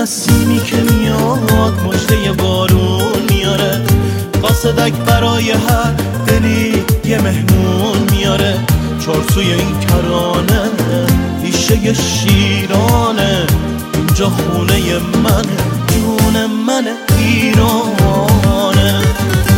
نسیمی که میاد مژده بارون میاره، قاصدک برای هر دلی یه مهمون میاره. چارسوی این کرانه ریشه شیرانه، اینجا خونه منه، جون منه، ایرانه.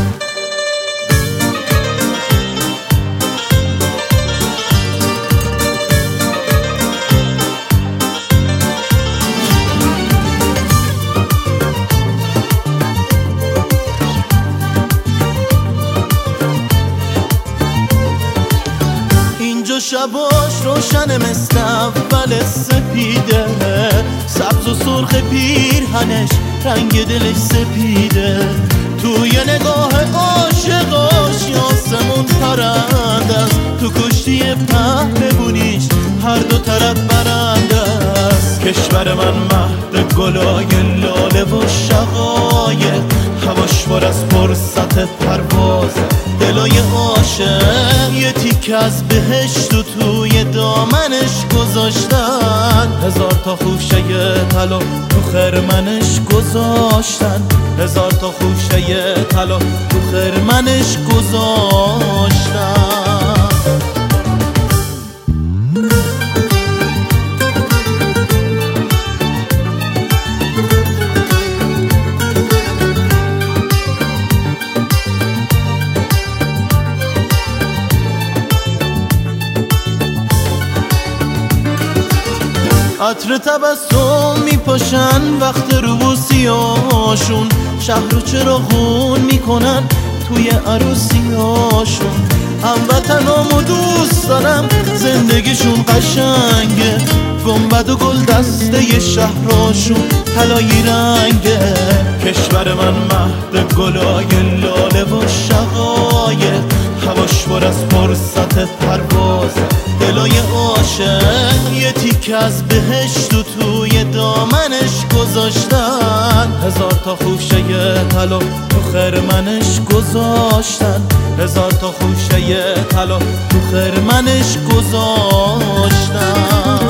اینجا شباش روشن مثل اول سپیده، سبز و سرخ پیرهنش رنگ دلش سپیده. توی نگاه عاشقاش آسمون پرنده است، تو کشتی پهلوونیش هر دو طرف برنده است. کشور من مهد گلای لاله و شقایق، هواش پر از فرصت پرواز دلای عاشق. یه تیکه از بهشت و توی دامنش گذاشتن، هزار تا خوشه طلا تو خرمنش گذاشتن، هزار تا خوشه طلا تو خرمنش گذاشتن. عطر تبسم میپاشن وقت روبوسیاشون، شهر رو چراغون میکنن توی عروسیاشون. هموطنامو دوست دارم زندگیشون قشنگه، گنبد و گل دسته شهراشون طلایی رنگه. کشور من مهد گلای لاله و شقایق، هواش پر از فرصت پرواز دلای عاشق. یه تیکه از بهشت و توی دامنش گذاشتن، هزار تا خوشه طلا تو خرمنش گذاشتن، هزار تا خوشه طلا تو خرمنش گذاشتن.